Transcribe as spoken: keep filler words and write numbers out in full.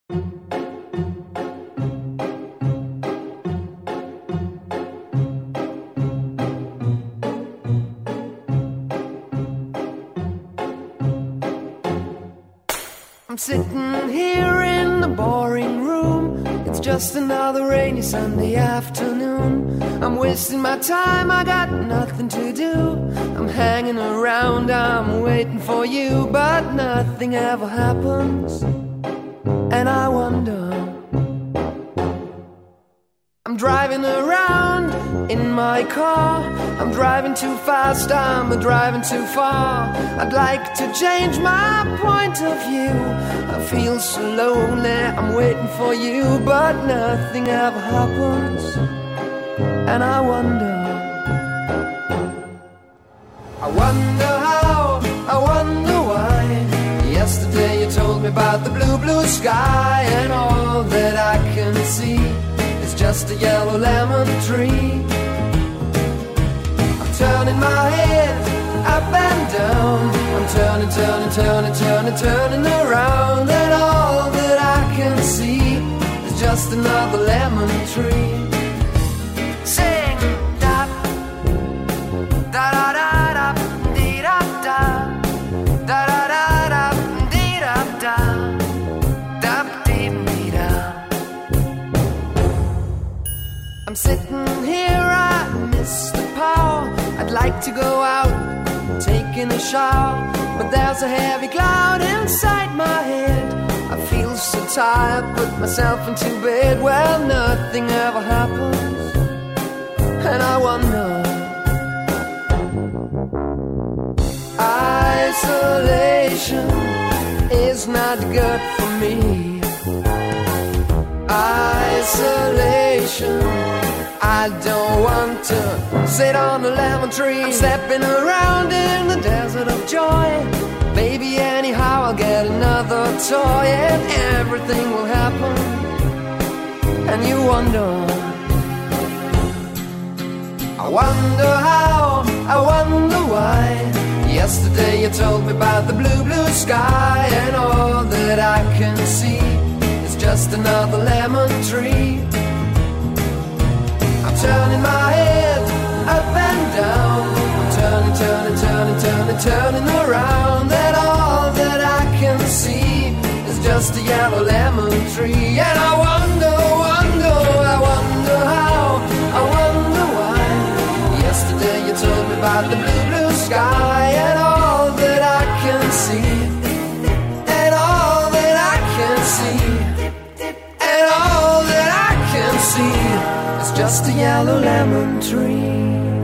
I'm sitting here in the boring room. It's just another rainy Sunday afternoon. I'm wasting my time, I got nothing to do. I'm hanging around, I'm waiting for you, but nothing ever happens. And I wonder, I'm driving around in my car. I'm driving too fast, I'm driving too far. I'd like to change my point of view. I feel so lonely, I'm waiting for you, but nothing ever happens. And I wonder, I wonder how, I wonder why. Yesterday you told me about the blue, blue sky, and all that I can see is just a yellow lemon tree. I'm turning my head up and down. I'm turning, turning, turning, turning, turning around, and all that I can see is just another lemon tree. Sing da da da da da dee da da da da da da dee da da da dee dee da. I'm sitting here, I miss the power. I'd like to go out, taking a shower, but there's a heavy cloud inside my head. I feel so tired, put myself into bed. Well, nothing ever happens, and I wonder, isolation is not good for me. Isolation, I don't want to sit on a lemon tree. I'm stepping around in the desert of joy. Maybe anyhow I'll get another toy, and everything will happen. And you wonder, I wonder how, I wonder why. Yesterday you told me about the blue, blue sky, and all that I can see is just another lemon tree. I'm turning my head up and down. I'm turning, turning, turning, turning, turning around, and all that I can see is just a yellow lemon tree. And I wonder, wonder, I wonder how, I wonder why. Yesterday you told me about the blue, blue sky, and all that I can see, and all that I can see, and all that I can see is just a yellow lemon tree.